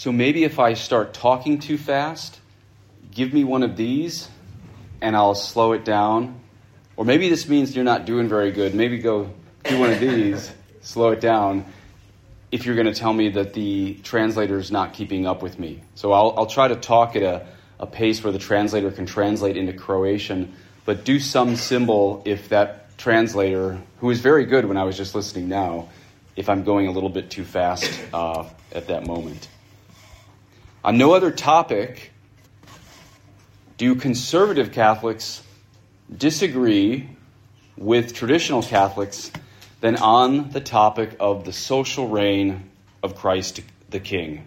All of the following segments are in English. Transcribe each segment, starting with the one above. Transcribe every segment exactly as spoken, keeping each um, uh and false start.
So maybe if I start talking too fast, give me one of these and I'll slow it down. Or maybe this means you're not doing very good. Maybe go do one of these, slow it down, if you're going to tell me that the translator is not keeping up with me. So I'll, I'll try to talk at a, a pace where the translator can translate into Croatian, but do some symbol if that translator, who is very good when I was just listening now, if I'm going a little bit too fast uh, at that moment. On no other topic do conservative Catholics disagree with traditional Catholics than on the topic of the social reign of Christ the King.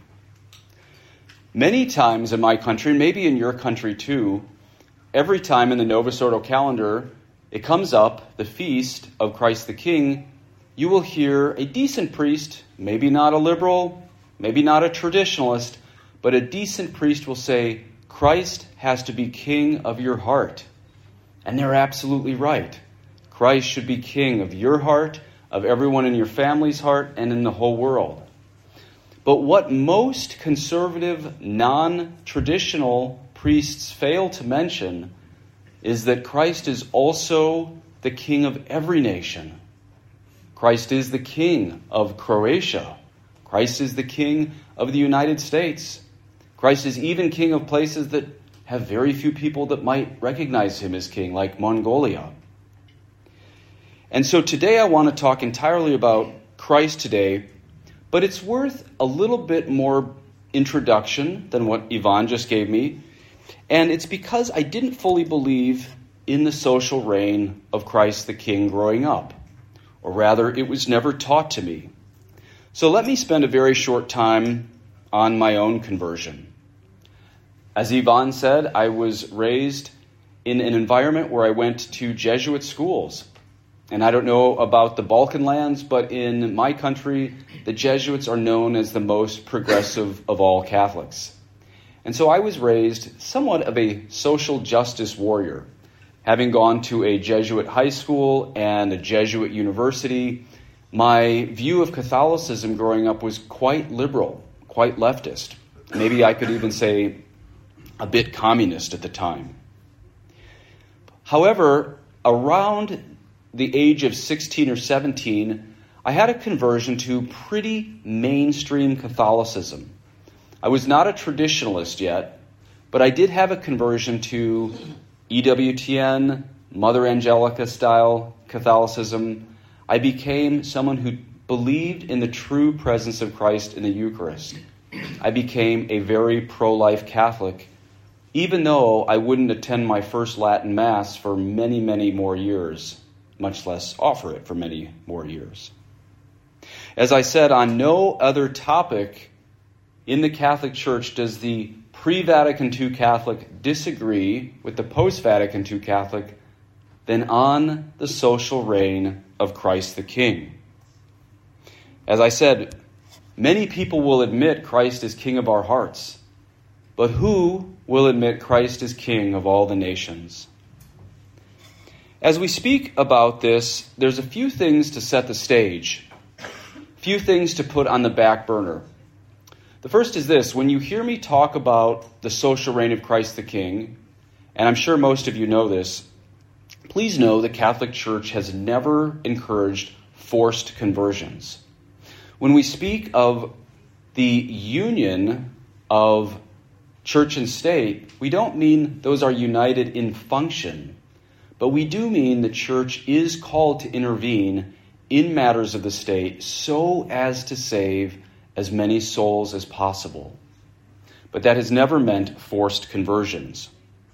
Many times in my country, maybe in your country too, every time in the Novus Ordo calendar it comes up, the feast of Christ the King, you will hear a decent priest, maybe not a liberal, maybe not a traditionalist, but a decent priest will say, Christ has to be king of your heart. And they're absolutely right. Christ should be king of your heart, of everyone in your family's heart, and in the whole world. But what most conservative, non-traditional priests fail to mention is that Christ is also the king of every nation. Christ is the king of Croatia. Christ is the king of the United States. Christ is even king of places that have very few people that might recognize him as king, like Mongolia. And so today I want to talk entirely about Christ today, but it's worth a little bit more introduction than what Ivan just gave me. And it's because I didn't fully believe in the social reign of Christ the King growing up. Or rather, it was never taught to me. So let me spend a very short time on my own conversion. As Ivan said, I was raised in an environment where I went to Jesuit schools. And I don't know about the Balkan lands, but in my country, the Jesuits are known as the most progressive of all Catholics. And so I was raised somewhat of a social justice warrior. Having gone to a Jesuit high school and a Jesuit university, my view of Catholicism growing up was quite liberal, quite leftist. Maybe I could even say a bit communist at the time. However, around the age of sixteen or seventeen, I had a conversion to pretty mainstream Catholicism. I was not a traditionalist yet, but I did have a conversion to E W T N, Mother Angelica style Catholicism. I became someone who believed in the true presence of Christ in the Eucharist. I became a very pro-life Catholic, even though I wouldn't attend my first Latin Mass for many, many more years, much less offer it for many more years. As I said, on no other topic in the Catholic Church does the pre-Vatican two Catholic disagree with the post-Vatican two Catholic than on the social reign of Christ the King. As I said, many people will admit Christ is king of our hearts, but who will admit Christ is king of all the nations? As we speak about this, there's a few things to set the stage, few things to put on the back burner. The first is this: when you hear me talk about the social reign of Christ the King, and I'm sure most of you know this, please know the Catholic Church has never encouraged forced conversions. When we speak of the union of church and state, we don't mean those are united in function, but we do mean the church is called to intervene in matters of the state so as to save as many souls as possible. But that has never meant forced conversions.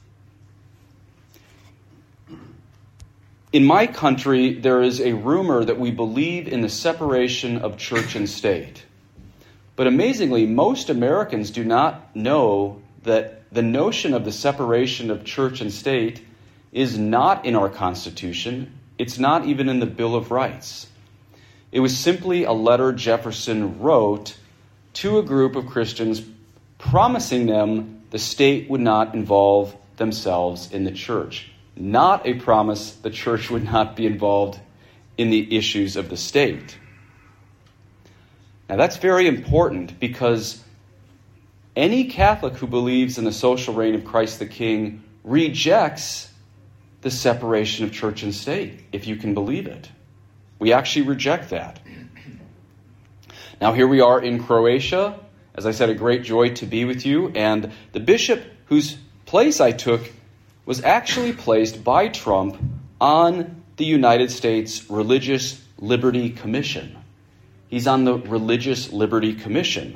In my country, there is a rumor that we believe in the separation of church and state. But amazingly, most Americans do not know that the notion of the separation of church and state is not in our Constitution. It's not even in the Bill of Rights. It was simply a letter Jefferson wrote to a group of Christians promising them the state would not involve themselves in the church. Not a promise the church would not be involved in the issues of the state. Now that's very important because Any Catholic who believes in the social reign of Christ the King rejects the separation of church and state, if you can believe it. We actually reject that. Now here we are in Croatia. As I said, a great joy to be with you. And the bishop whose place I took was actually placed by Trump on the United States Religious Liberty Commission. He's on the Religious Liberty Commission.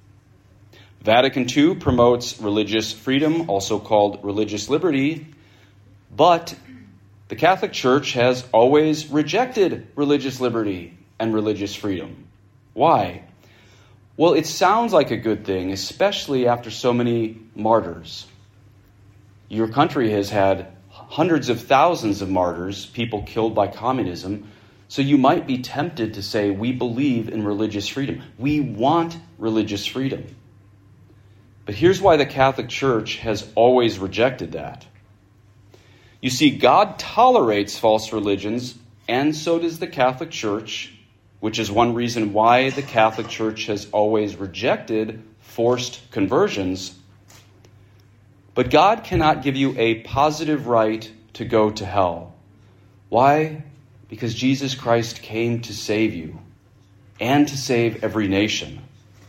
Vatican Two promotes religious freedom, also called religious liberty, but the Catholic Church has always rejected religious liberty and religious freedom. Why? Well, it sounds like a good thing, especially after so many martyrs. Your country has had hundreds of thousands of martyrs, people killed by communism, so you might be tempted to say, we believe in religious freedom. We want religious freedom. But here's why the Catholic Church has always rejected that. You see, God tolerates false religions, and so does the Catholic Church, which is one reason why the Catholic Church has always rejected forced conversions. But God cannot give you a positive right to go to hell. Why? Because Jesus Christ came to save you and to save every nation.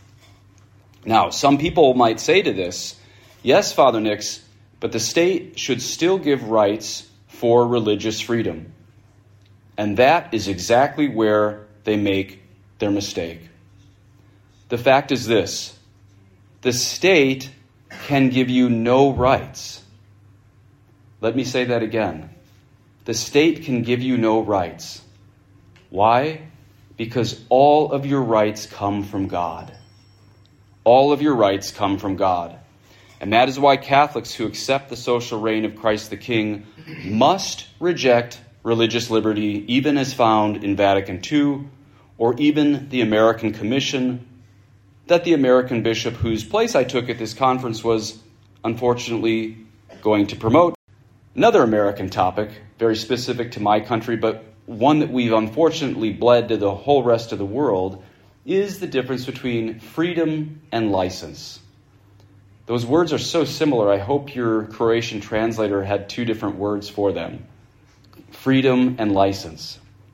Now, some people might say to this, yes, Father Nix, but the state should still give rights for religious freedom. And that is exactly where they make their mistake. The fact is this: the state can give you no rights. Let me say that again. The state can give you no rights. Why? Because all of your rights come from God. All of your rights come from God. And that is why Catholics who accept the social reign of Christ the King must reject religious liberty, even as found in Vatican Two, or even the American Commission that the American bishop whose place I took at this conference was unfortunately going to promote. Another American topic, very specific to my country, but one that we've unfortunately bled to the whole rest of the world, is the difference between freedom and license. Those words are so similar, I hope your Croatian translator had two different words for them. Freedom and license.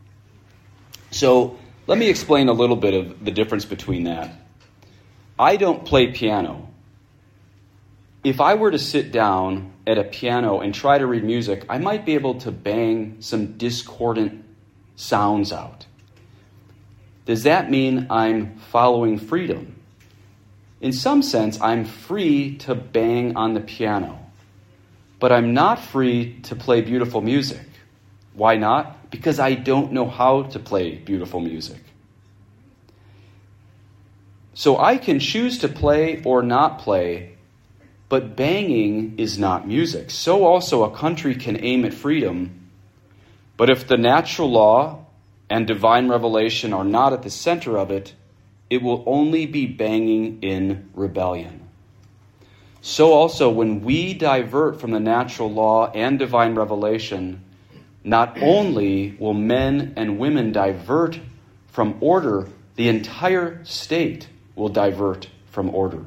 So let me explain a little bit of the difference between that. I don't play piano. If I were to sit down at a piano and try to read music, I might be able to bang some discordant sounds out. Does that mean I'm following freedom? In some sense, I'm free to bang on the piano, but I'm not free to play beautiful music. Why not? Because I don't know how to play beautiful music. So I can choose to play or not play, but banging is not music. So also a country can aim at freedom, but if the natural law and divine revelation are not at the center of it, it will only be banging in rebellion. So also when we divert from the natural law and divine revelation, not only will men and women divert from order, the entire state will divert from order.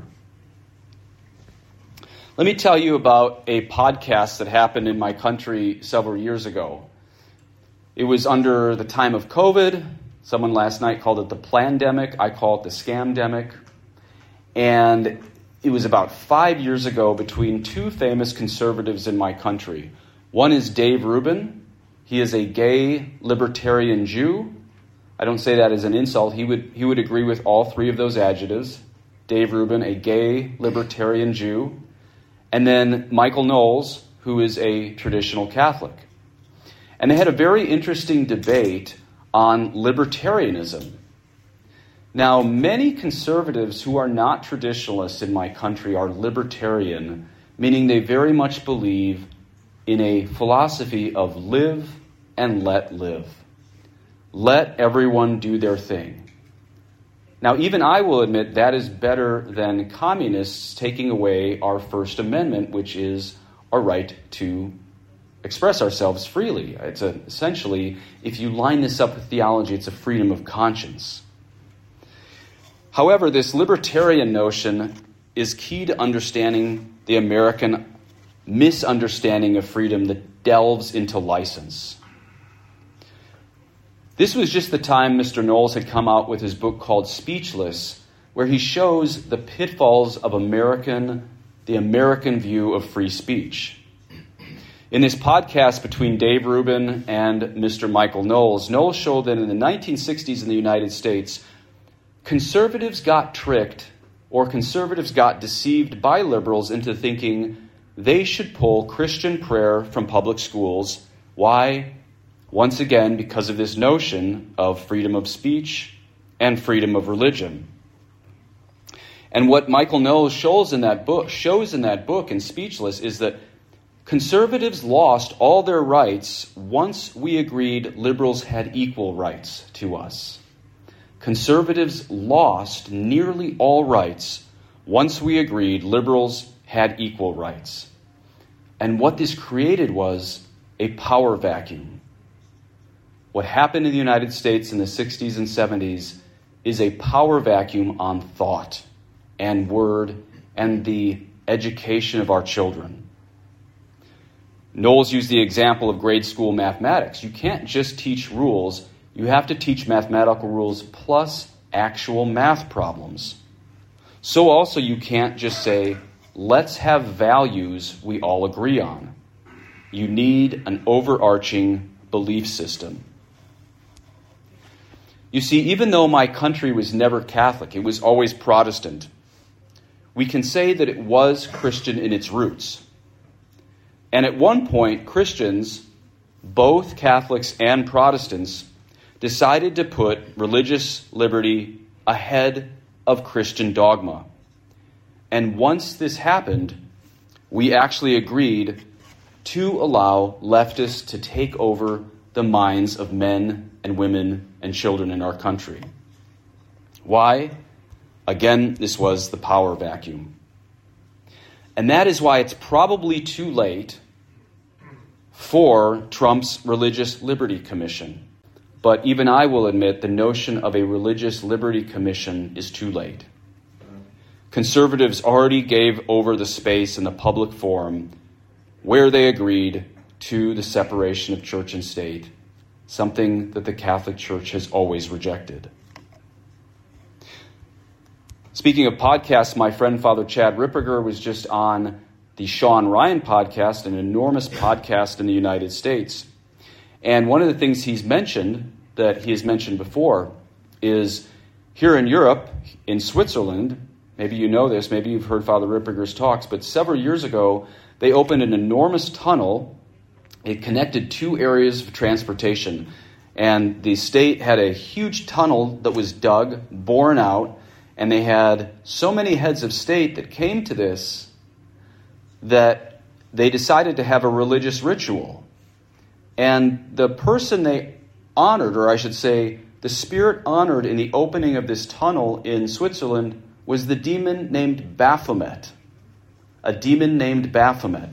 Let me tell you about a podcast that happened in my country several years ago. It was under the time of COVID. Someone last night called it the plandemic. I call it the scamdemic. And it was about five years ago between two famous conservatives in my country. One is Dave Rubin. He is a gay libertarian Jew. I don't say that as an insult. He would he would agree with all three of those adjectives. Dave Rubin, a gay libertarian Jew. And then Michael Knowles, who is a traditional Catholic. And they had a very interesting debate on libertarianism. Now, many conservatives who are not traditionalists in my country are libertarian, meaning they very much believe in a philosophy of live and let live. Let everyone do their thing. Now, even I will admit that is better than communists taking away our First Amendment, which is our right to express ourselves freely. It's a, essentially, if you line this up with theology, it's a freedom of conscience. However, this libertarian notion is key to understanding the American misunderstanding of freedom that delves into license. This was just the time Mister Knowles had come out with his book called Speechless, where he shows the pitfalls of American, the American view of free speech. In this podcast between Dave Rubin and Mister Michael Knowles, Knowles showed that in the nineteen sixties in the United States, conservatives got tricked or conservatives got deceived by liberals into thinking they should pull Christian prayer from public schools. Why? Once again, because of this notion of freedom of speech and freedom of religion. And what Michael Knowles shows in that book, shows in that book in Speechless is that conservatives lost all their rights once we agreed liberals had equal rights to us. Conservatives lost nearly all rights once we agreed liberals had equal rights. And what this created was a power vacuum. What happened in the United States in the sixties and seventies is a power vacuum on thought and word and the education of our children. Knowles used the example of grade school mathematics. You can't just teach rules. You have to teach mathematical rules plus actual math problems. So also you can't just say, let's have values we all agree on. You need an overarching belief system. You see, even though my country was never Catholic, it was always Protestant, we can say that it was Christian in its roots. And at one point, Christians, both Catholics and Protestants, decided to put religious liberty ahead of Christian dogma. And once this happened, we actually agreed to allow leftists to take over the minds of men and women and children in our country. Why? Again, this was the power vacuum. And that is why it's probably too late for Trump's Religious Liberty Commission. But even I will admit the notion of a Religious Liberty Commission is too late. Conservatives already gave over the space in the public forum where they agreed to the separation of church and state, something that the Catholic Church has always rejected. Speaking of podcasts, my friend Father Chad Ripperger was just on the Sean Ryan podcast, an enormous podcast in the United States. And one of the things he's mentioned, that he has mentioned before, is here in Europe, in Switzerland, maybe you know this, maybe you've heard Father Ripperger's talks, but several years ago, they opened an enormous tunnel. It connected two areas of transportation. And the state had a huge tunnel that was dug, borne out, and they had so many heads of state that came to this that they decided to have a religious ritual. And the person they honored, or I should say, the spirit honored in the opening of this tunnel in Switzerland was the demon named Baphomet. A demon named Baphomet.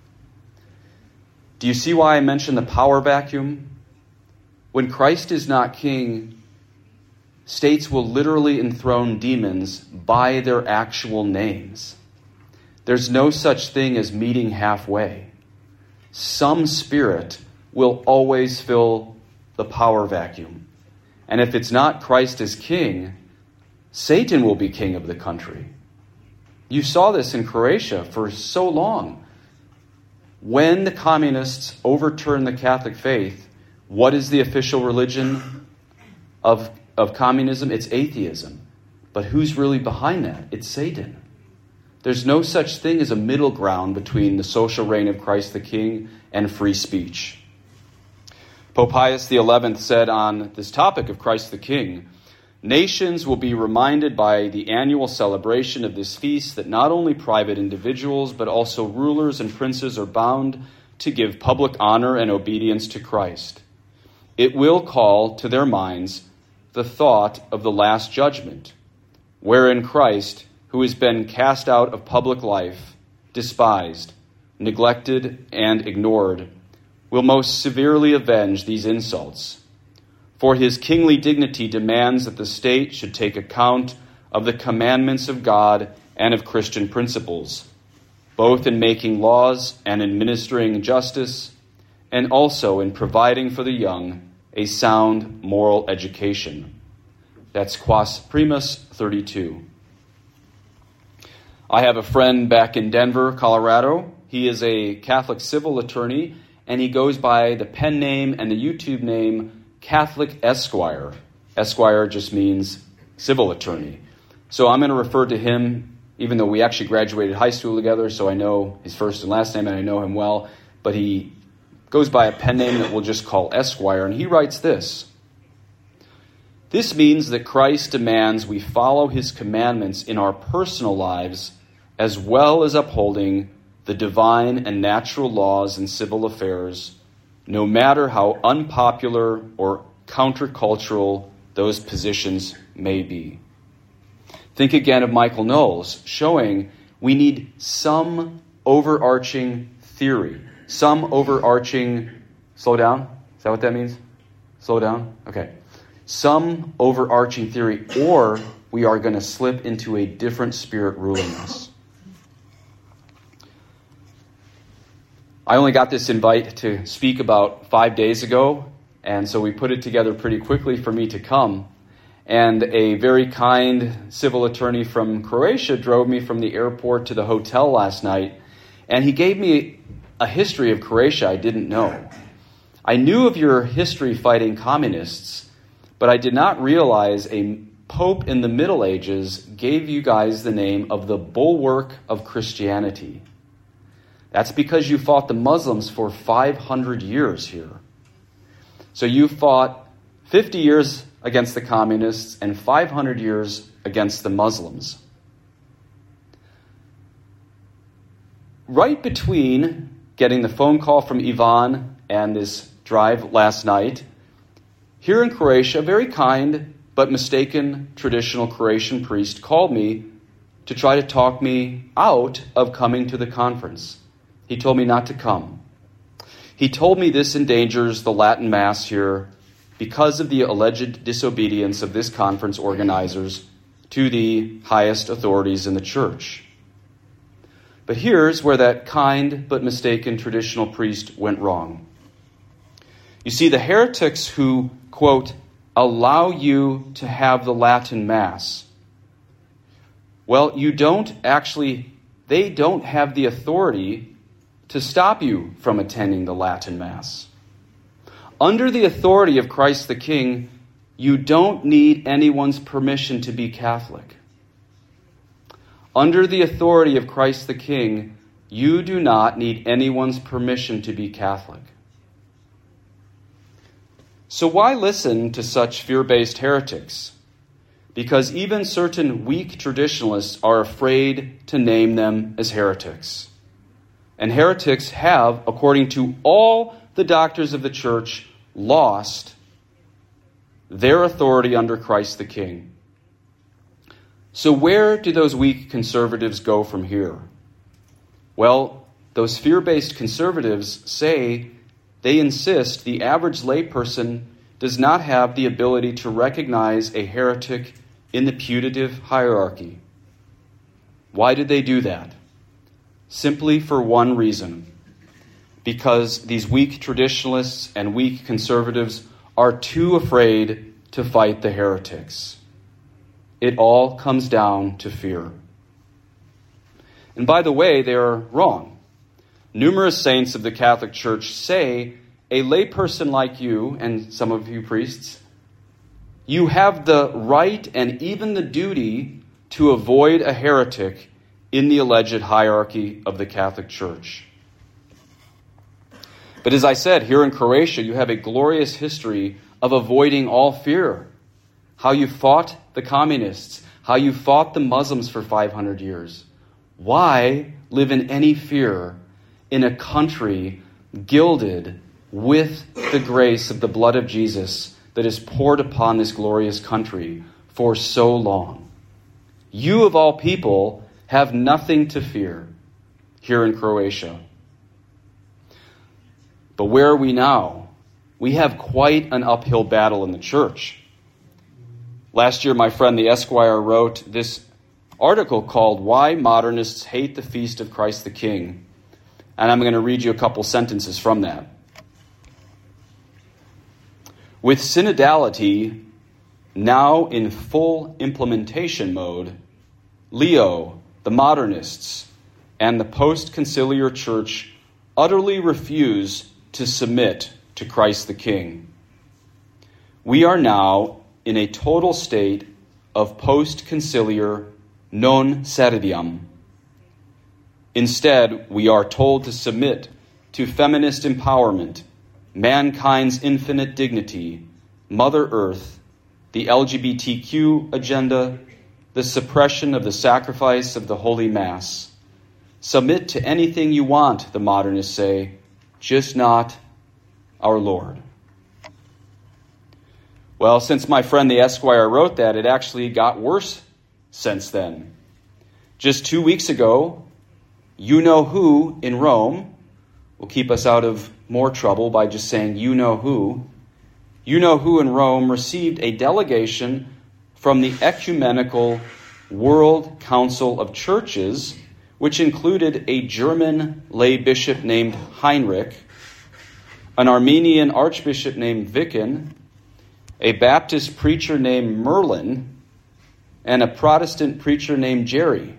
Do you see why I mentioned the power vacuum? When Christ is not king, states will literally enthrone demons by their actual names. There's no such thing as meeting halfway. Some spirit will always fill the power vacuum. And if it's not Christ as king, Satan will be king of the country. You saw this in Croatia for so long. When the communists overturned the Catholic faith, what is the official religion of, of communism? It's atheism. But who's really behind that? It's Satan. There's no such thing as a middle ground between the social reign of Christ the King and free speech. Pope Pius the eleventh said on this topic of Christ the King, nations will be reminded by the annual celebration of this feast that not only private individuals, but also rulers and princes are bound to give public honor and obedience to Christ. It will call to their minds the thought of the last judgment, wherein Christ, who has been cast out of public life, despised, neglected, and ignored, will most severely avenge these insults. For his kingly dignity demands that the state should take account of the commandments of God and of Christian principles, both in making laws and administering justice, and also in providing for the young a sound moral education. That's Quas Primus thirty-two. I have a friend back in Denver, Colorado. He is a Catholic civil attorney, and he goes by the pen name and the YouTube name Catholic Esquire. Esquire just means civil attorney. So I'm going to refer to him, even though we actually graduated high school together, so I know his first and last name and I know him well, but he goes by a pen name that we'll just call Esquire, and he writes this: "This means that Christ demands we follow his commandments in our personal lives as well as upholding the divine and natural laws in civil affairs, no matter how unpopular or countercultural those positions may be." Think again of Michael Knowles, showing we need some overarching theory, some overarching... Slow down? Is that what that means? Slow down? Okay. Some overarching theory, or we are going to slip into a different spirit ruling us. I only got this invite to speak about five days ago, and so we put it together pretty quickly for me to come. And a very kind civil attorney from Croatia drove me from the airport to the hotel last night, and he gave me a history of Croatia I didn't know. I knew of your history fighting communists, but I did not realize a pope in the Middle Ages gave you guys the name of the bulwark of Christianity. That's because you fought the Muslims for five hundred years here. So you fought fifty years against the communists and five hundred years against the Muslims. Right between getting the phone call from Ivan and this drive last night, here in Croatia, a very kind but mistaken traditional Croatian priest called me to try to talk me out of coming to the conference. He told me not to come. He told me this endangers the Latin Mass here because of the alleged disobedience of this conference organizers to the highest authorities in the church. But here's where that kind but mistaken traditional priest went wrong. You see, the heretics who, quote, allow you to have the Latin Mass, well, you don't actually, they don't have the authority to stop you from attending the Latin Mass. Under the authority of Christ the King, you don't need anyone's permission to be Catholic. Under the authority of Christ the King, you do not need anyone's permission to be Catholic. So why listen to such fear-based heretics? Because even certain weak traditionalists are afraid to name them as heretics. And heretics have, according to all the doctors of the church, lost their authority under Christ the King. So where do those weak conservatives go from here? Well, those fear-based conservatives say they insist the average layperson does not have the ability to recognize a heretic in the putative hierarchy. Why did they do that? Simply for one reason. Because these weak traditionalists and weak conservatives are too afraid to fight the heretics. It all comes down to fear. And by the way, they are wrong. Numerous saints of the Catholic Church say a layperson like you, and some of you priests, you have the right and even the duty to avoid a heretic in the alleged hierarchy of the Catholic Church. But as I said, here in Croatia, you have a glorious history of avoiding all fear. How you fought the communists, how you fought the Muslims for five hundred years. Why live in any fear in a country gilded with the grace of the blood of Jesus that is poured upon this glorious country for so long? You, of all people, have nothing to fear here in Croatia. But where are we now? We have quite an uphill battle in the church. Last year, my friend the Esquire wrote this article called Why Modernists Hate the Feast of Christ the King. And I'm going to read you a couple sentences from that. With synodality now in full implementation mode, Leo, the modernists, and the post-conciliar church utterly refuse to submit to Christ the King. We are now in a total state of post-conciliar non serviam. Instead, we are told to submit to feminist empowerment, mankind's infinite dignity, Mother Earth, the L G B T Q agenda, the suppression of the sacrifice of the Holy Mass. Submit to anything you want, the modernists say, just not our Lord. Well, since my friend the Esquire wrote that, it actually got worse since then. Just two weeks ago, you know who in Rome will keep us out of more trouble by just saying you know who. You know who in Rome received a delegation from the Ecumenical World Council of Churches, which included a German lay bishop named Heinrich, an Armenian archbishop named Viken, a Baptist preacher named Merlin, and a Protestant preacher named Jerry.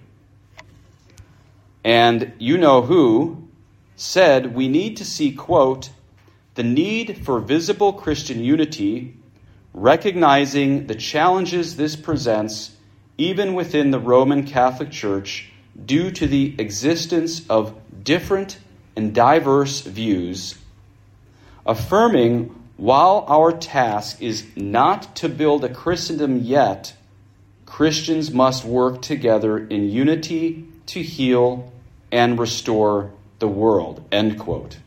And you know who said we need to see, quote, the need for visible Christian unity, recognizing the challenges this presents even within the Roman Catholic Church due to the existence of different and diverse views, affirming while our task is not to build a Christendom yet, Christians must work together in unity to heal and restore the world, end quote.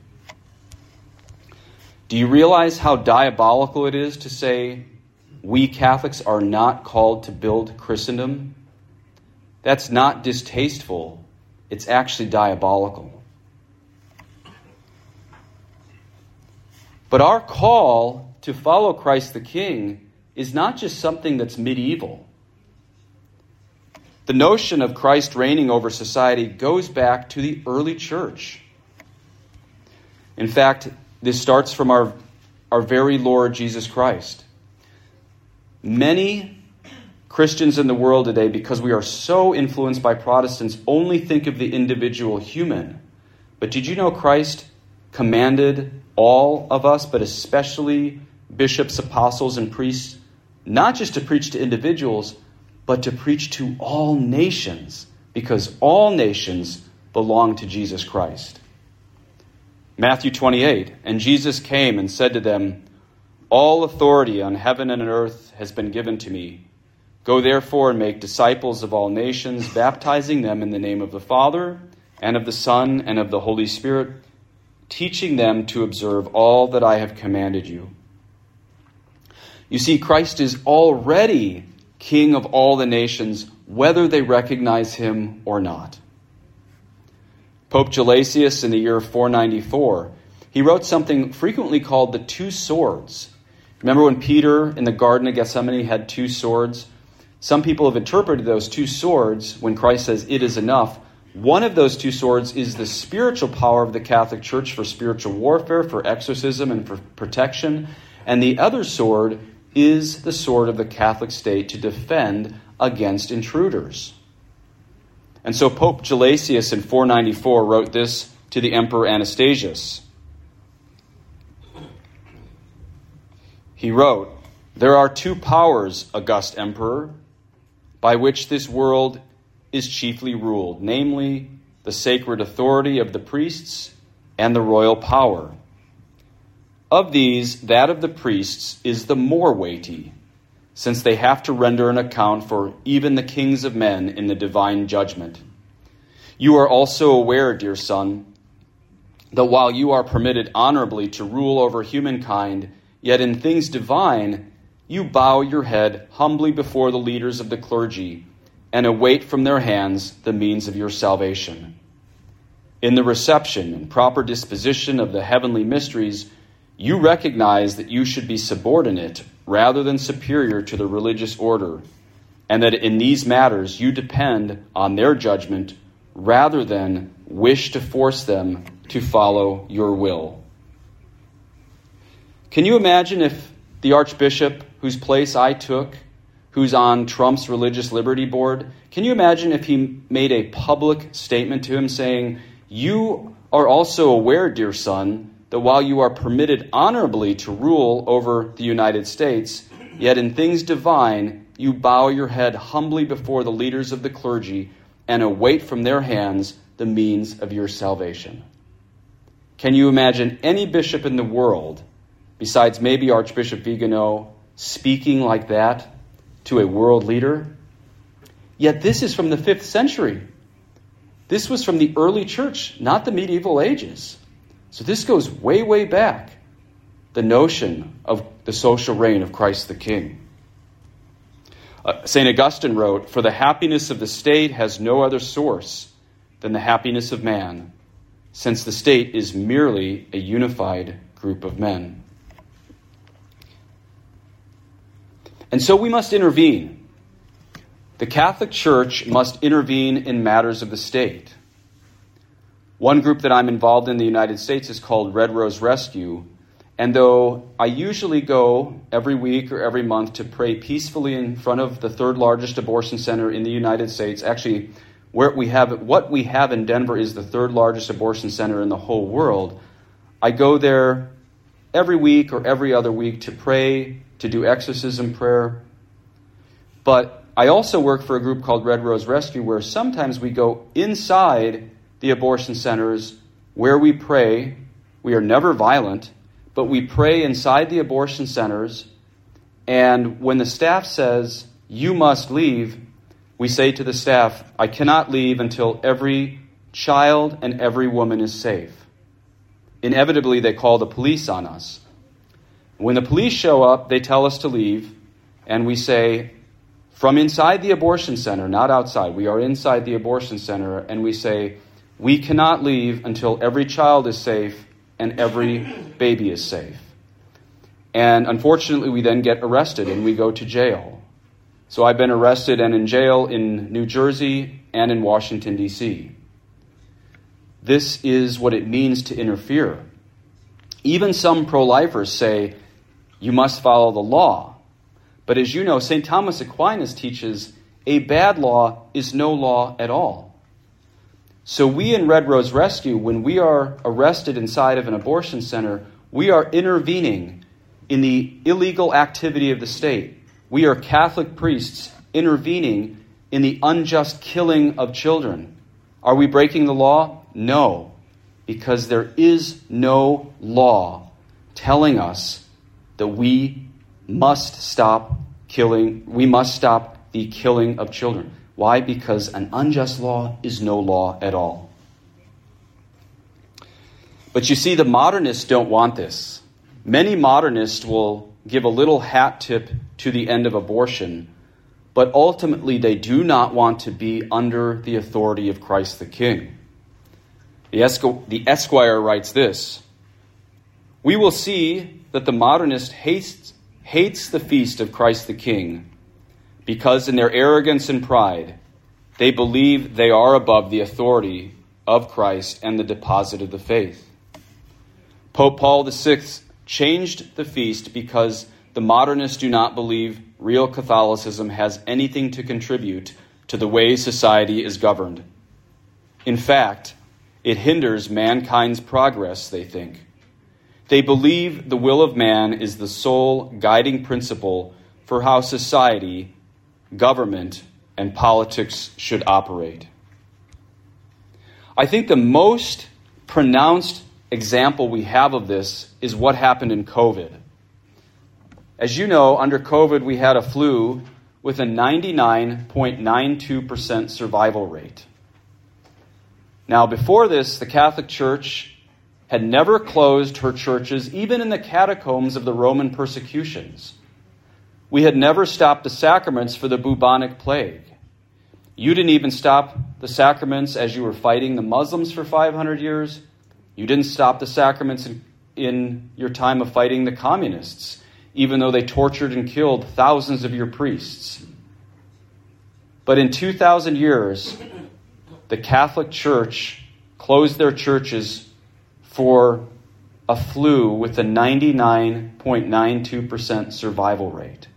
Do you realize how diabolical it is to say we Catholics are not called to build Christendom? That's not distasteful. It's actually diabolical. But our call to follow Christ the King is not just something that's medieval. The notion of Christ reigning over society goes back to the early church. In fact, this starts from our, our very Lord Jesus Christ. Many Christians in the world today, because we are so influenced by Protestants, only think of the individual human. But did you know Christ commanded all of us, but especially bishops, apostles, and priests, not just to preach to individuals, but to preach to all nations, because all nations belong to Jesus Christ. Matthew twenty-eight, and Jesus came and said to them, all authority on heaven and on earth has been given to me. Go therefore and make disciples of all nations, baptizing them in the name of the Father and of the Son and of the Holy Spirit, teaching them to observe all that I have commanded you. You see, Christ is already King of all the nations, whether they recognize him or not. Pope Gelasius, in the year four ninety-four, he wrote something frequently called the two swords. Remember when Peter in the Garden of Gethsemane had two swords? Some people have interpreted those two swords when Christ says it is enough. One of those two swords is the spiritual power of the Catholic Church for spiritual warfare, for exorcism, and for protection. And the other sword is the sword of the Catholic state to defend against intruders. And so Pope Gelasius in four ninety-four wrote this to the Emperor Anastasius. He wrote, there are two powers, August Emperor, by which this world is chiefly ruled, namely the sacred authority of the priests and the royal power. Of these, that of the priests is the more weighty, since they have to render an account for even the kings of men in the divine judgment. You are also aware, dear son, that while you are permitted honorably to rule over humankind, yet in things divine, you bow your head humbly before the leaders of the clergy and await from their hands the means of your salvation. In the reception and proper disposition of the heavenly mysteries, you recognize that you should be subordinate rather than superior to the religious order, and that in these matters you depend on their judgment rather than wish to force them to follow your will. Can you imagine if the Archbishop whose place I took, who's on Trump's Religious Liberty Board, can you imagine if he made a public statement to him saying, "You are also aware, dear son, that while you are permitted honorably to rule over the United States, yet in things divine you bow your head humbly before the leaders of the clergy and await from their hands the means of your salvation." Can you imagine any bishop in the world, besides maybe Archbishop Vigano, speaking like that to a world leader? Yet this is from the fifth century. This was from the early church, not the medieval ages. So this goes way, way back, the notion of the social reign of Christ the King. Uh, Saint Augustine wrote, "For the happiness of the state has no other source than the happiness of man, since the state is merely a unified group of men." And so we must intervene. The Catholic Church must intervene in matters of the state. One group that I'm involved in the United States is called Red Rose Rescue. And though I usually go every week or every month to pray peacefully in front of the third largest abortion center in the United States, actually, where we have what we have in Denver is the third largest abortion center in the whole world. I go there every week or every other week to pray, to do exorcism prayer. But I also work for a group called Red Rose Rescue, where sometimes we go inside the abortion centers where we pray. We are never violent, but we pray inside the abortion centers. And when the staff says, "You must leave," we say to the staff, "I cannot leave until every child and every woman is safe." Inevitably, they call the police on us. When the police show up, they tell us to leave, and we say, from inside the abortion center, not outside, we are inside the abortion center, and we say, "We cannot leave until every child is safe and every baby is safe." And unfortunately, we then get arrested and we go to jail. So I've been arrested and in jail in New Jersey and in Washington, D C This is what it means to interfere. Even some pro-lifers say, you must follow the law. But as you know, Saint Thomas Aquinas teaches a bad law is no law at all. So we in Red Rose Rescue, when we are arrested inside of an abortion center, we are intervening in the illegal activity of the state. We are Catholic priests intervening in the unjust killing of children. Are we breaking the law? No, because there is no law telling us that we must stop killing, we must stop the killing of children. Why? Because an unjust law is no law at all. But you see, the modernists don't want this. Many modernists will give a little hat tip to the end of abortion, but ultimately they do not want to be under the authority of Christ the King. The, Esqu- the Esquire writes this: "We will see that the modernist hates, hates the feast of Christ the King, because in their arrogance and pride, they believe they are above the authority of Christ and the deposit of the faith. Pope Paul the Sixth changed the feast because the modernists do not believe real Catholicism has anything to contribute to the way society is governed. In fact, it hinders mankind's progress, they think. They believe the will of man is the sole guiding principle for how society, government, and politics should operate." I think the most pronounced example we have of this is what happened in COVID. As you know, under COVID, we had a flu with a ninety-nine point nine two percent survival rate. Now, before this, the Catholic Church had never closed her churches, even in the catacombs of the Roman persecutions. We had never stopped the sacraments for the bubonic plague. You didn't even stop the sacraments as you were fighting the Muslims for five hundred years. You didn't stop the sacraments in, in your time of fighting the communists, even though they tortured and killed thousands of your priests. But in two thousand years, the Catholic Church closed their churches for a flu with a ninety-nine point nine two percent survival rate.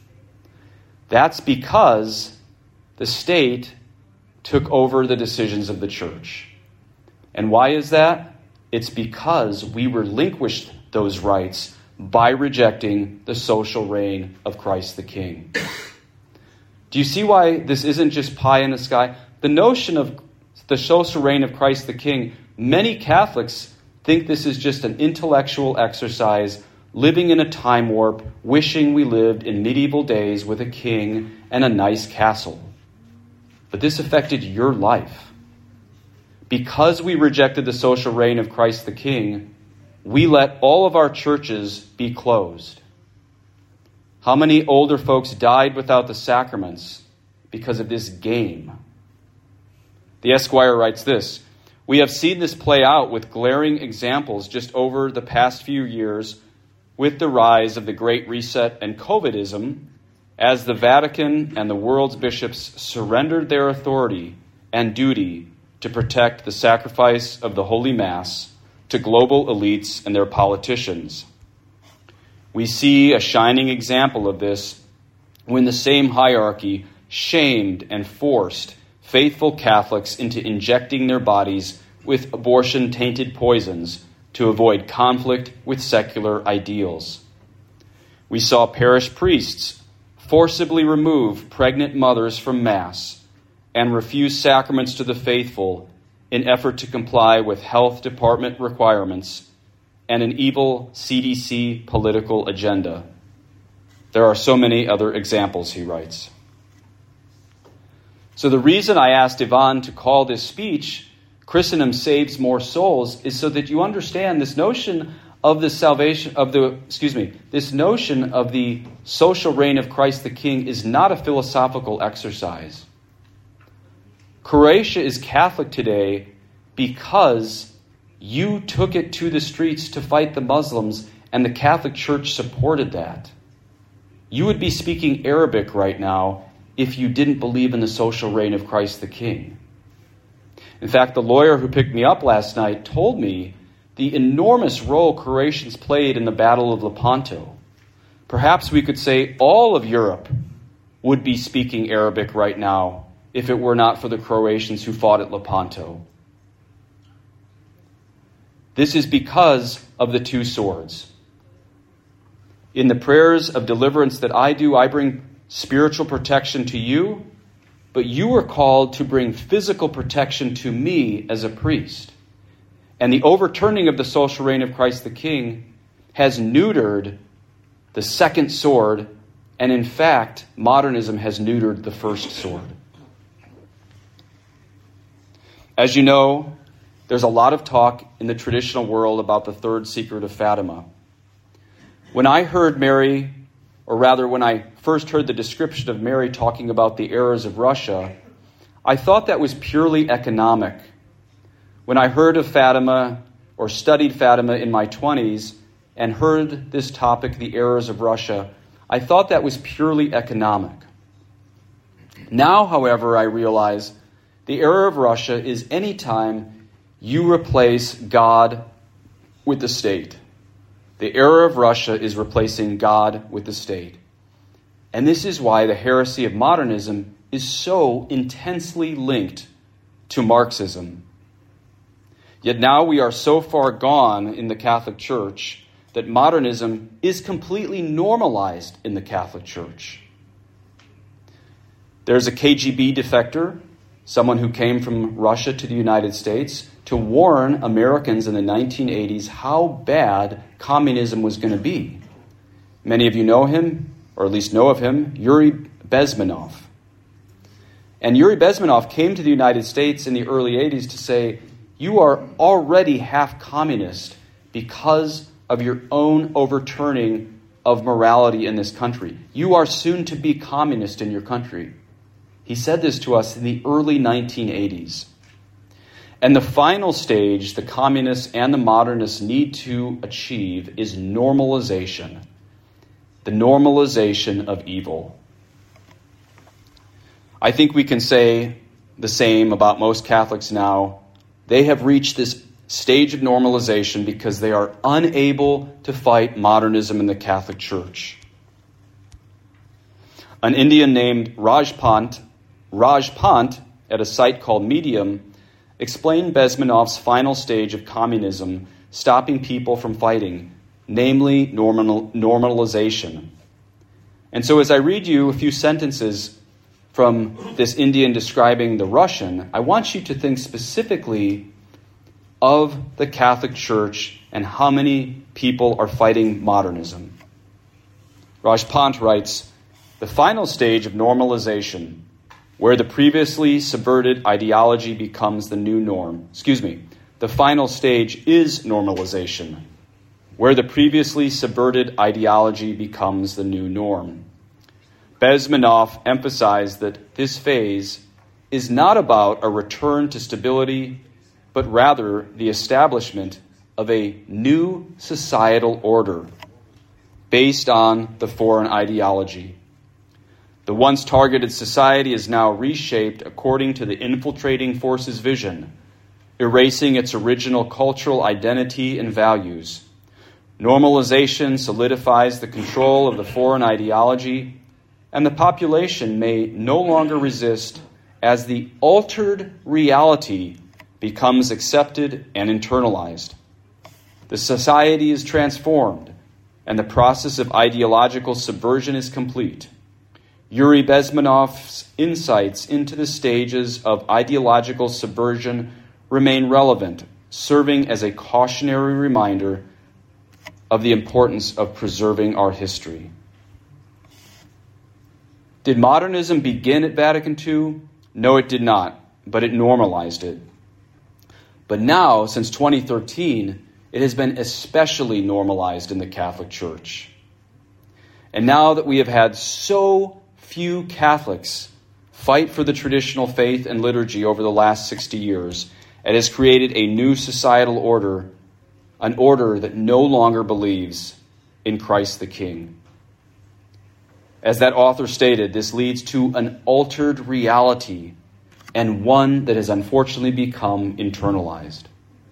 That's because the state took over the decisions of the church. And why is that? It's because we relinquished those rights by rejecting the social reign of Christ the King. Do you see why this isn't just pie in the sky? The notion of the social reign of Christ the King, many Catholics think this is just an intellectual exercise, living in a time warp, wishing we lived in medieval days with a king and a nice castle. But this affected your life. Because we rejected the social reign of Christ the King, we let all of our churches be closed. How many older folks died without the sacraments because of this game? The Esquire writes this: "We have seen this play out with glaring examples just over the past few years with the rise of the Great Reset and COVIDism, as the Vatican and the world's bishops surrendered their authority and duty to protect the sacrifice of the Holy Mass to global elites and their politicians. We see a shining example of this when the same hierarchy shamed and forced faithful Catholics into injecting their bodies with abortion-tainted poisons to avoid conflict with secular ideals. We saw parish priests forcibly remove pregnant mothers from Mass and refuse sacraments to the faithful in effort to comply with health department requirements and an evil C D C political agenda. There are so many other examples," he writes. So the reason I asked Yvonne to call this speech "Christendom Saves More Souls" is so that you understand this notion of the salvation of the, excuse me, this notion of the social reign of Christ the King is not a philosophical exercise. Croatia is Catholic today because you took it to the streets to fight the Muslims, and the Catholic Church supported that. You would be speaking Arabic right now if you didn't believe in the social reign of Christ the King. In fact, the lawyer who picked me up last night told me the enormous role Croatians played in the Battle of Lepanto. Perhaps we could say all of Europe would be speaking Arabic right now if it were not for the Croatians who fought at Lepanto. This is because of the two swords. In the prayers of deliverance that I do, I bring spiritual protection to you, but you are called to bring physical protection to me as a priest. And the overturning of the social reign of Christ the King has neutered the second sword, and in fact, modernism has neutered the first sword. As you know, there's a lot of talk in the traditional world about the third secret of Fatima. When I heard Mary, or rather when I first heard the description of Mary talking about the errors of Russia, I thought that was purely economic. When I heard of Fatima or studied Fatima in my twenties and heard this topic, the errors of Russia, I thought that was purely economic. Now, however, I realize the error of Russia is any time you replace God with the state. The error of Russia is replacing God with the state. And this is why the heresy of modernism is so intensely linked to Marxism. Yet now we are so far gone in the Catholic Church that modernism is completely normalized in the Catholic Church. There's a K G B defector, someone who came from Russia to the United States, to warn Americans in the nineteen eighties how bad communism was going to be. Many of you know him, or at least know of him, Yuri Bezmenov. And Yuri Bezmenov came to the United States in the early eighties to say, you are already half communist because of your own overturning of morality in this country. You are soon to be communist in your country. He said this to us in the early nineteen eighties. And the final stage the communists and the modernists need to achieve is normalization. The normalization of evil. I think we can say the same about most Catholics now. They have reached this stage of normalization because they are unable to fight modernism in the Catholic Church. An Indian named Rajpant, Rajpant at a site called Medium, explained Bezmenov's final stage of communism stopping people from fighting, namely normal, normalization. And so as I read you a few sentences from this Indian describing the Russian, I want you to think specifically of the Catholic Church and how many people are fighting modernism. Rajpant writes, "The final stage of normalization, where the previously subverted ideology becomes the new norm." Excuse me. The final stage is normalization, where the previously subverted ideology becomes the new norm. Bezmenov emphasized that this phase is not about a return to stability, but rather the establishment of a new societal order based on the foreign ideology. The once targeted society is now reshaped according to the infiltrating force's vision, erasing its original cultural identity and values. Normalization solidifies the control of the foreign ideology, and the population may no longer resist as the altered reality becomes accepted and internalized. The society is transformed, and the process of ideological subversion is complete. Yuri Bezmenov's insights into the stages of ideological subversion remain relevant, serving as a cautionary reminder of the importance of preserving our history. Did modernism begin at Vatican Two? No, it did not, but it normalized it. But now, since twenty thirteen, it has been especially normalized in the Catholic Church. And now that we have had so few Catholics fight for the traditional faith and liturgy over the last sixty years, it has created a new societal order, an order that no longer believes in Christ the King. As that author stated, this leads to an altered reality and one that has unfortunately become internalized.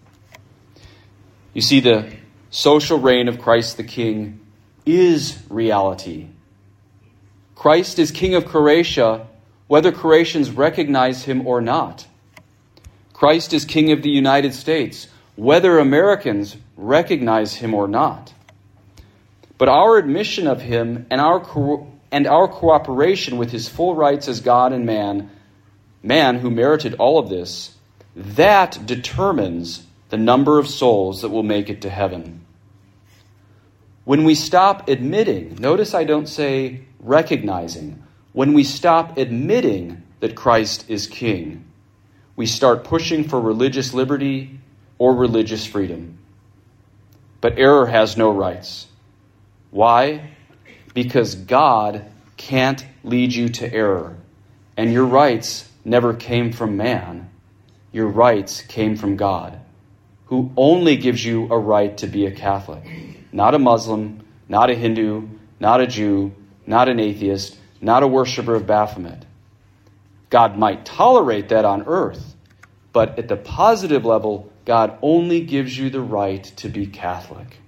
You see, the social reign of Christ the King is reality. Christ is King of Croatia, whether Croatians recognize him or not. Christ is King of the United States, whether Americans recognize him or not. But our admission of him and our co- and our cooperation with his full rights as God and man, man who merited all of this, that determines the number of souls that will make it to heaven. When we stop admitting, notice I don't say recognizing, when we stop admitting that Christ is King, we start pushing for religious liberty or religious freedom. But error has no rights. Why? Because God can't lead you to error, and your rights never came from man. Your rights came from God, who only gives you a right to be a Catholic, not a Muslim, not a Hindu, not a Jew, not an atheist, not a worshiper of Baphomet. God might tolerate that on earth, but at the positive level, God only gives you the right to be Catholic.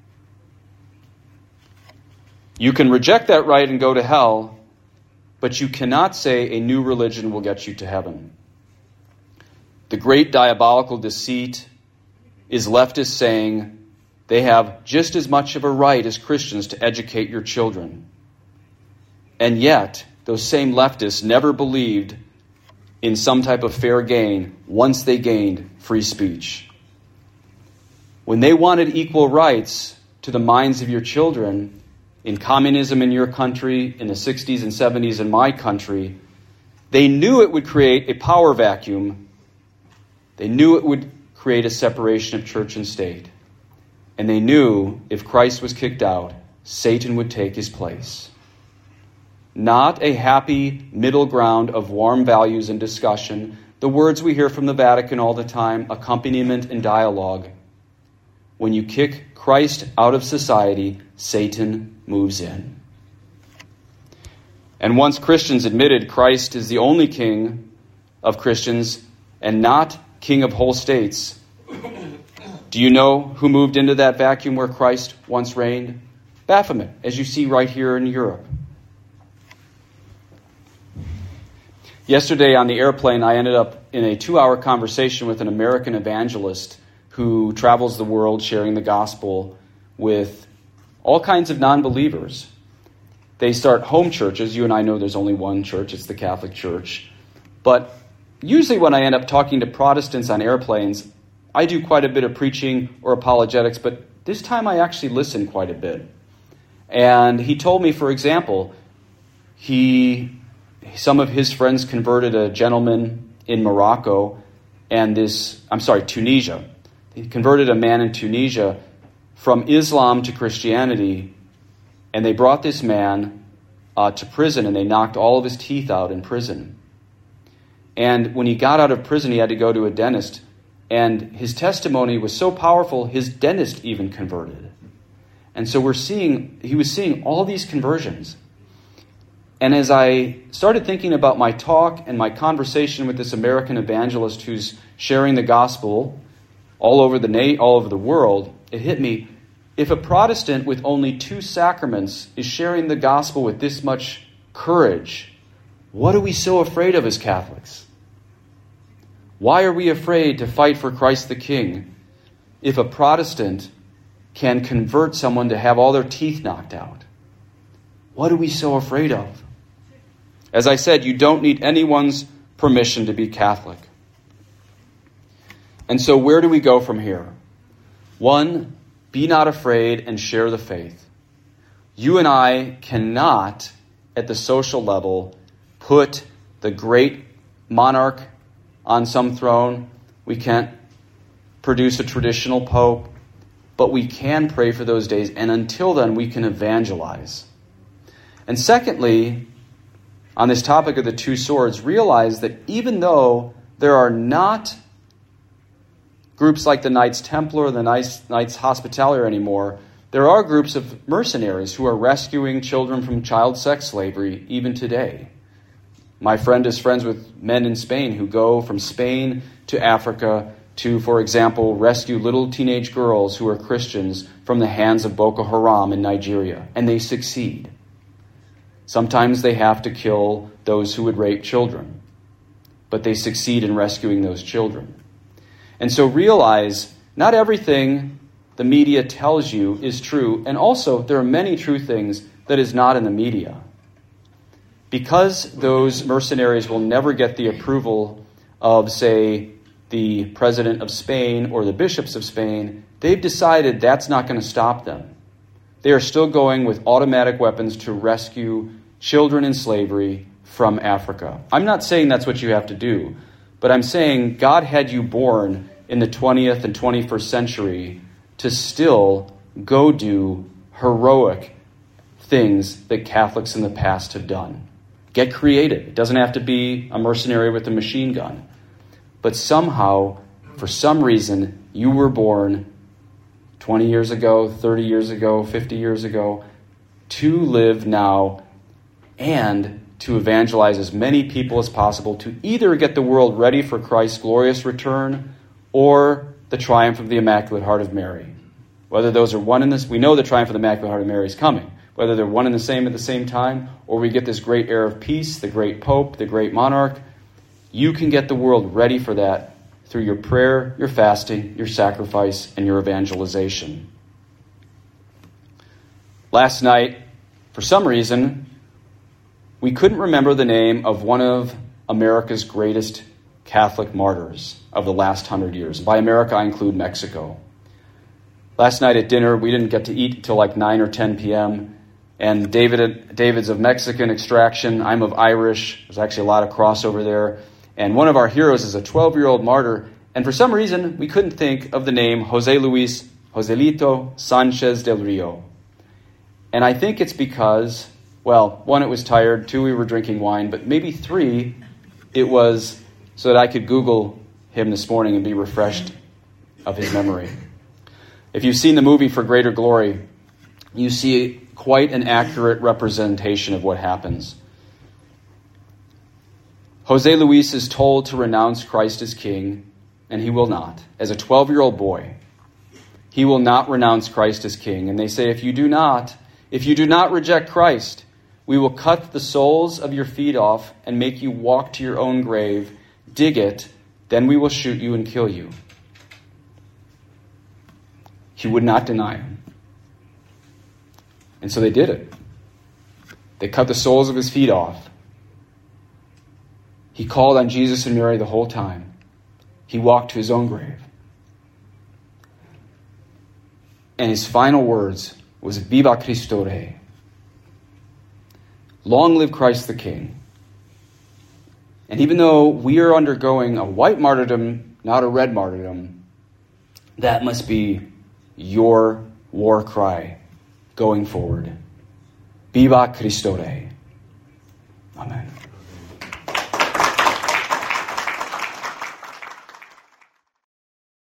You can reject that right and go to hell, but you cannot say a new religion will get you to heaven. The great diabolical deceit is leftists saying they have just as much of a right as Christians to educate your children. And yet, those same leftists never believed in some type of fair gain once they gained free speech. When they wanted equal rights to the minds of your children, in communism in your country, in the sixties and seventies in my country, they knew it would create a power vacuum. They knew it would create a separation of church and state. And they knew if Christ was kicked out, Satan would take his place. Not a happy middle ground of warm values and discussion, the words we hear from the Vatican all the time, accompaniment and dialogue. When you kick Christ out of society, Satan moves in. And once Christians admitted Christ is the only king of Christians and not king of whole states, do you know who moved into that vacuum where Christ once reigned? Baphomet, as you see right here in Europe. Yesterday on the airplane, I ended up in a two-hour conversation with an American evangelist who travels the world sharing the gospel with all kinds of non-believers. They start home churches. You and I know there's only one church. It's the Catholic Church. But usually when I end up talking to Protestants on airplanes, I do quite a bit of preaching or apologetics, but this time I actually listen quite a bit. And he told me, for example, he some of his friends converted a gentleman in Morocco and this, I'm sorry, Tunisia. He converted a man in Tunisia from Islam to Christianity, and they brought this man uh, to prison, and they knocked all of his teeth out in prison. And when he got out of prison, he had to go to a dentist, and his testimony was so powerful, his dentist even converted. And so we're seeing, he was seeing all these conversions. And as I started thinking about my talk and my conversation with this American evangelist who's sharing the gospel all over the na- all over the world, it hit me, if a Protestant with only two sacraments is sharing the gospel with this much courage, what are we so afraid of as Catholics? Why are we afraid to fight for Christ the King if a Protestant can convert someone to have all their teeth knocked out? What are we so afraid of? As I said, you don't need anyone's permission to be Catholic. And so where do we go from here? One, be not afraid and share the faith. You and I cannot, at the social level, put the great monarch on some throne. We can't produce a traditional pope, but we can pray for those days. And until then, we can evangelize. And secondly, on this topic of the two swords, realize that even though there are not groups like the Knights Templar or the Knights, Knights Hospitaller anymore, there are groups of mercenaries who are rescuing children from child sex slavery even today. My friend is friends with men in Spain who go from Spain to Africa to, for example, rescue little teenage girls who are Christians from the hands of Boko Haram in Nigeria, and they succeed. Sometimes they have to kill those who would rape children, but they succeed in rescuing those children. And so realize not everything the media tells you is true, and also there are many true things that is not in the media. Because those mercenaries will never get the approval of, say, the president of Spain or the bishops of Spain, they've decided that's not going to stop them. They are still going with automatic weapons to rescue children in slavery from Africa. I'm not saying that's what you have to do, but I'm saying God had you born in the twentieth and twenty-first century to still go do heroic things that Catholics in the past have done. Get creative. It doesn't have to be a mercenary with a machine gun. But somehow, for some reason, you were born twenty years ago, thirty years ago, fifty years ago, to live now and to evangelize as many people as possible, to either get the world ready for Christ's glorious return or the triumph of the Immaculate Heart of Mary. Whether those are one in this, we know the triumph of the Immaculate Heart of Mary is coming. Whether they're one and the same at the same time, or we get this great heir of peace, the great pope, the great monarch, you can get the world ready for that through your prayer, your fasting, your sacrifice, and your evangelization. Last night, for some reason, we couldn't remember the name of one of America's greatest Catholic martyrs of the last hundred years. By America, I include Mexico. Last night at dinner, we didn't get to eat until like nine or ten p.m., and David, David's of Mexican extraction. I'm of Irish. There's actually a lot of crossover there. And one of our heroes is a twelve-year-old martyr. And for some reason, we couldn't think of the name Jose Luis Joselito Sanchez del Rio. And I think it's because, well, one, it was tired. Two, we were drinking wine. But maybe three, it was so that I could Google him this morning and be refreshed of his memory. If you've seen the movie For Greater Glory, you see quite an accurate representation of what happens. Jose Luis is told to renounce Christ as king, and he will not. As a twelve-year-old boy, he will not renounce Christ as king. And they say, if you do not, if you do not reject Christ, we will cut the soles of your feet off and make you walk to your own grave, dig it, then we will shoot you and kill you. He would not deny him. And so they did it. They cut the soles of his feet off. He called on Jesus and Mary the whole time. He walked to his own grave. And his final words was, Viva Cristo Rey. Long live Christ the King. And even though we are undergoing a white martyrdom, not a red martyrdom, that must be your war cry going forward. Viva Cristo Rey. Amen.